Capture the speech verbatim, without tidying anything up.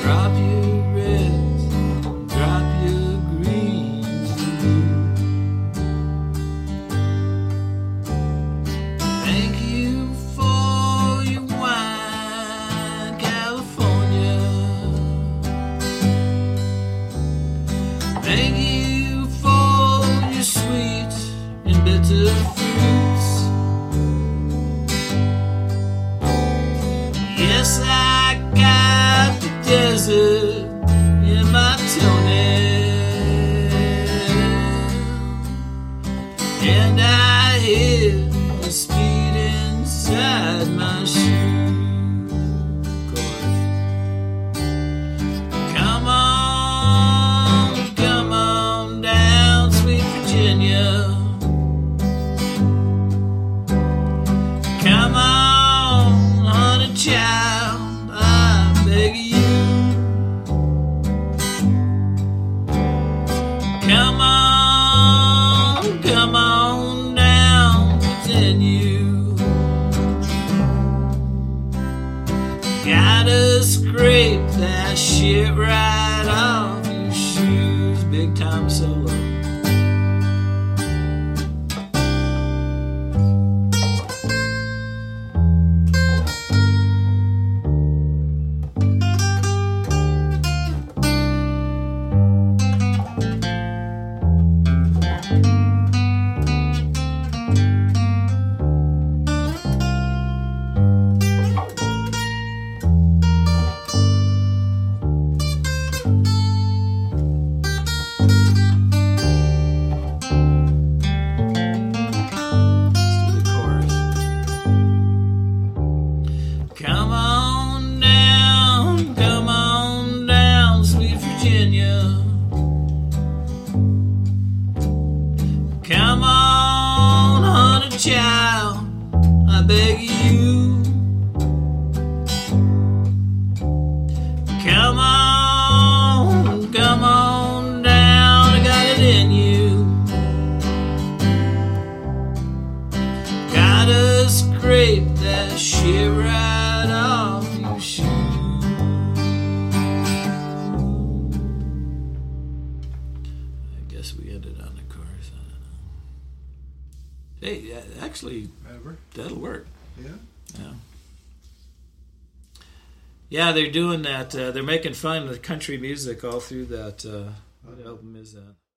Drop your reds, drop your greens for you. Thank you for your wine, California. Thank you for your sweet and bitter fruits. Yes, I got the desert in my toenail, and I hear the speed inside my shoe. Come on, come on down, sweet Virginia. Come on, honey child, I beg you. Come on, come on down within you. Gotta scrape that shit right off your shoes. Big time solo. Come on down, come on down, sweet Virginia. Come on, honey child, I beg you. Come on, come on down, I got it in you. Gotta scrape that shit right off your shoe. I guess we ended on the chorus. I don't know. Hey, yeah, actually, Ever? that'll work. Yeah. Yeah. Yeah, they're doing that. Uh, they're making fun of country music all through that. Uh, what album is that?